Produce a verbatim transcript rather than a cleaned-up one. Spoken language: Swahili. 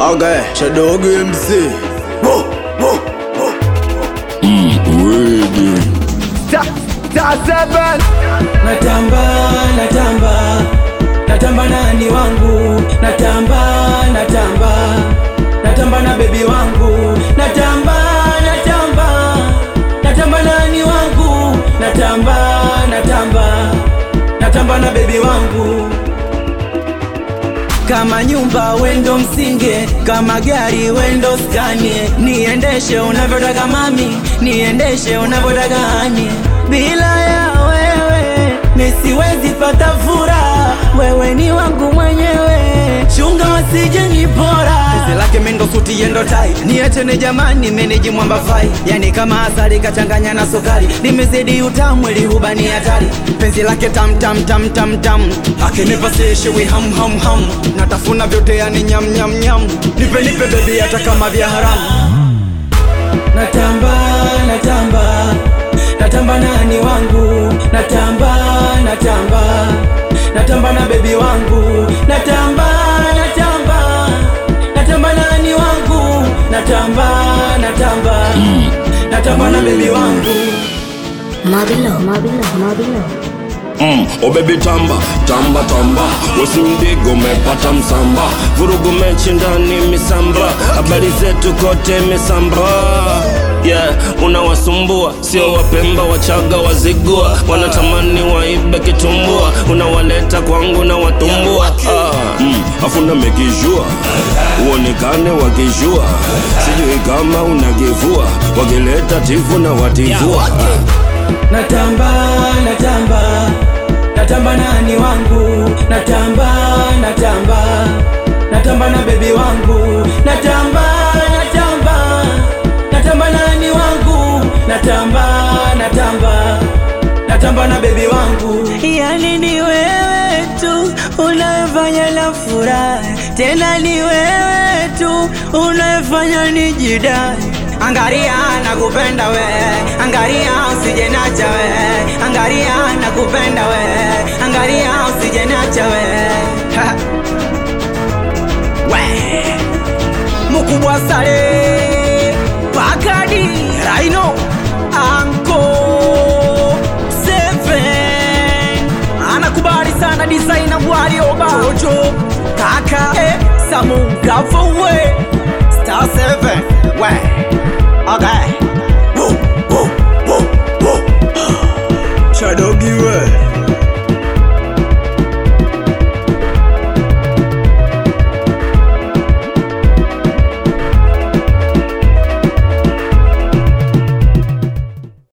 Okay, Shadow M C. Whoa, whoa, whoa. Mm, ready. Ta, ta seven. Natamba, natamba, natamba nani wangu, natamba, natamba, natamba na baby wangu, natamba, natamba, natamba nani wangu, natamba, natamba, natamba na baby wangu. Kama nyumba wendo msinge, kama gari wendo skanie, niendeshe unavyotaka mami, niendeshe unavyotaka hani. Bila ya wewe nisiwezi pata furaha, wewe ni wangu mwenyewe, chunga wasije nipora. Pese lake mendo suti yendo tai, niachene jamani meneji mwamba fai. Yani kama asali kachanganya na sukari, nimezidi utamu ili hubani hatari. Penzi lake tam tam tam tam tam, akinipa seshe we ham ham ham, natafuna vyote yani nyam nyam nyam. Nipe nipe baby hata kama vya haramu. Natamba, natamba, natamba nani wangu, natamba, natamba, natamba na baby wangu, natamba, natamba, natamba nani wangu, natamba, natamba, natamba na baby wangu. Mabilo, Mabilo, Mabilo. Mm, oh baby tamba, tamba tamba, usimdigo mepata msamba, vurugu mechi ndani misamba, habari zetu kote misamba. Yeah, unawasumbua, sio wapemba wachaga wazigua, wanatamani waibe kitumbua, unawaleta kwangu na watumbua. Ah, mm, afuna mekijua, uonekane wakijua, sijui kama unagivua, wakileta tifu na wativua. Natamba, natamba, natamba nani wangu, natamba, natamba, natamba na baby wangu, natamba, natamba, natamba nani wangu, natamba, natamba, natamba na baby wangu. Yani ni wewe tu unayefanya la furaha, tena ni wewe tu unayefanya nijidai. Angaria nakupenda we, angaria usije nacha we, angaria nakupenda we, angaria usije nacha we. We mukubwa sare Pakadi Rhino Anko Seven, anakubali sana designer Warioba Jojo Kaka eh, Samu Gavowe